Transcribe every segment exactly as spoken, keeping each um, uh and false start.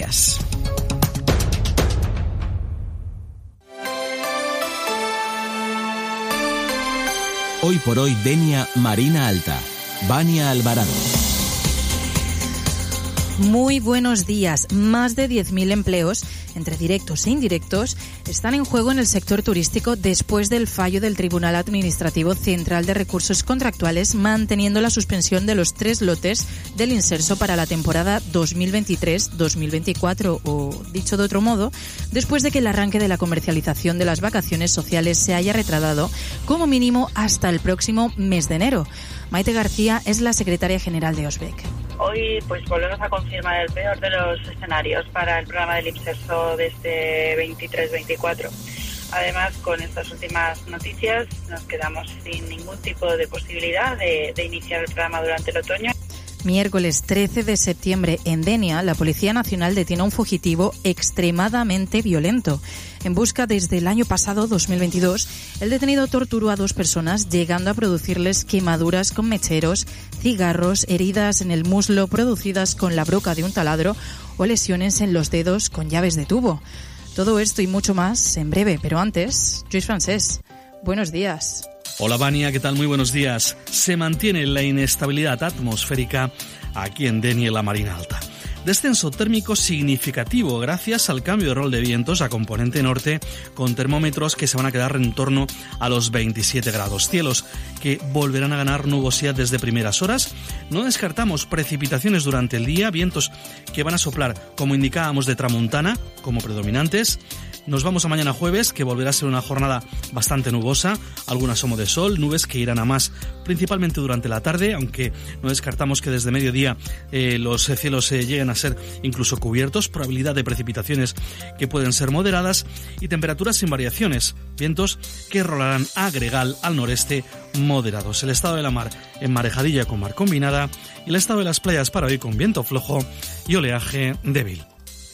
Noticias. Hoy por hoy, Denia, Marina Alta. Vania Alvarado. Muy buenos días. Más de diez mil empleos, entre directos e indirectos, están en juego en el sector turístico después del fallo del Tribunal Administrativo Central de Recursos Contractuales, manteniendo la suspensión de los tres lotes del inserso para la temporada dos mil veintitrés dos mil veinticuatro, o dicho de otro modo, después de que el arranque de la comercialización de las vacaciones sociales se haya retrasado como mínimo hasta el próximo mes de enero. Maite García es la secretaria general de Osbec. Hoy pues volvemos a confirmar el peor de los escenarios para el programa del IMSERSO de este veintitrés veinticuatro. Además, con estas últimas noticias nos quedamos sin ningún tipo de posibilidad de, de iniciar el programa durante el otoño. Miércoles trece de septiembre, en Denia, la Policía Nacional detiene a un fugitivo extremadamente violento. En busca desde el año pasado, dos mil veintidós, el detenido torturó a dos personas, llegando a producirles quemaduras con mecheros, cigarros, heridas en el muslo producidas con la broca de un taladro o lesiones en los dedos con llaves de tubo. Todo esto y mucho más en breve, pero antes, Lluís Francés, buenos días. Hola Vania, ¿qué tal? Muy buenos días. Se mantiene la inestabilidad atmosférica aquí en Denia y la Marina Alta. Descenso térmico significativo gracias al cambio de rol de vientos a componente norte, con termómetros que se van a quedar en torno a los veintisiete grados. Cielos que volverán a ganar nubosidad desde primeras horas. No descartamos precipitaciones durante el día, vientos que van a soplar, como indicábamos, de tramuntana como predominantes. Nos vamos a mañana jueves, que volverá a ser una jornada bastante nubosa, algún asomo de sol, nubes que irán a más principalmente durante la tarde, aunque no descartamos que desde mediodía eh, los cielos eh, lleguen a ser incluso cubiertos, probabilidad de precipitaciones que pueden ser moderadas y temperaturas sin variaciones, vientos que rolarán a gregal al noreste moderados. El estado de la mar en marejadilla con mar combinada y el estado de las playas para hoy con viento flojo y oleaje débil.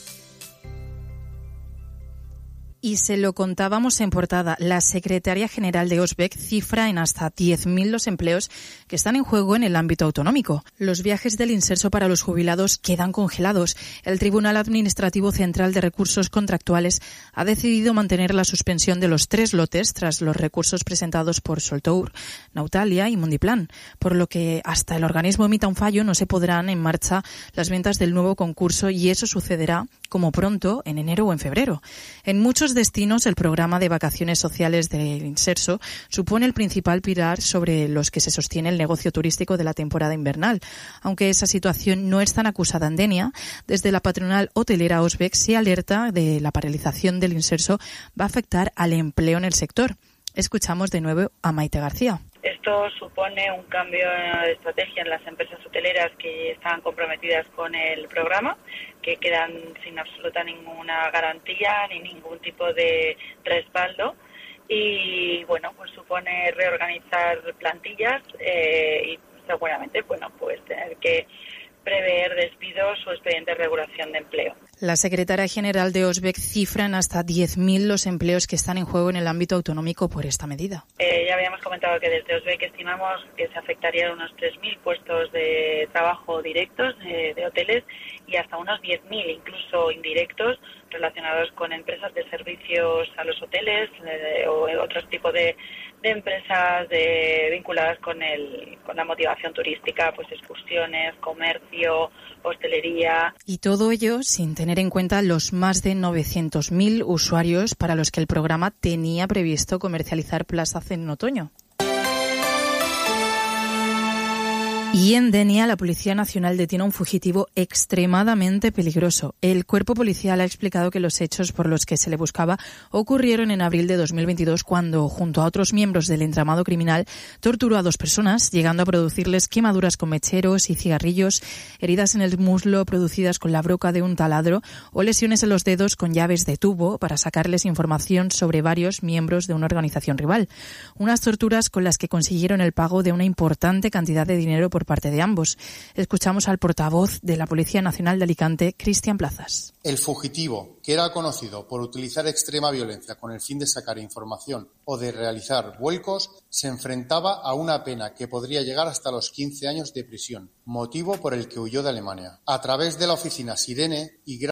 Y se lo contábamos en portada, la secretaria general de Osbec cifra en hasta diez mil los empleos que están en juego en el ámbito autonómico. Los viajes del inserso para los jubilados quedan congelados. El Tribunal Administrativo Central de Recursos Contractuales ha decidido mantener la suspensión de los tres lotes tras los recursos presentados por Soltour, Nautalia y Mundiplan, por lo que hasta el organismo emita un fallo no se podrán en marcha las ventas del nuevo concurso y eso sucederá como pronto en enero o en febrero. En muchos destinos, el programa de vacaciones sociales del inserso supone el principal pilar sobre los que se sostiene el negocio turístico de la temporada invernal. Aunque esa situación no es tan acusada en Denia, desde la patronal hotelera Osbec se alerta de la paralización del inserso va a afectar al empleo en el sector. Escuchamos de nuevo a Maite García. Esto supone un cambio de estrategia en las empresas hoteleras que estaban comprometidas con el programa, que quedan sin absoluta ninguna garantía ni ningún tipo de respaldo. Y bueno, pues supone reorganizar plantillas eh, y seguramente, bueno, pues tener que prever despidos o expedientes de regulación de empleo. La secretaria general de Osbec cifra en hasta diez mil los empleos que están en juego en el ámbito autonómico por esta medida. Eh, ya habíamos comentado que desde Osbec estimamos que se afectarían unos tres mil puestos de trabajo directos eh, de hoteles y hasta unos diez mil incluso indirectos relacionados con empresas de servicios a los hoteles eh, o otros tipos de, de empresas de, vinculadas con, el, con la motivación turística, pues excursiones, comercio, hostelería. Y todo ello sin tener en cuenta los más de novecientos mil usuarios para los que el programa tenía previsto comercializar plazas en otoño. Y en Denia, la Policía Nacional detiene a un fugitivo extremadamente peligroso. El cuerpo policial ha explicado que los hechos por los que se le buscaba ocurrieron en abril de dos mil veintidós, cuando, junto a otros miembros del entramado criminal, torturó a dos personas, llegando a producirles quemaduras con mecheros y cigarrillos, heridas en el muslo producidas con la broca de un taladro o lesiones en los dedos con llaves de tubo para sacarles información sobre varios miembros de una organización rival. Unas torturas con las que consiguieron el pago de una importante cantidad de dinero por por parte de ambos. Escuchamos al portavoz de la Policía Nacional de Alicante, Cristian Plazas. El fugitivo, que era conocido por utilizar extrema violencia con el fin de sacar información o de realizar vuelcos, se enfrentaba a una pena que podría llegar hasta los quince años de prisión, motivo por el que huyó de Alemania. A través de la oficina Sirene y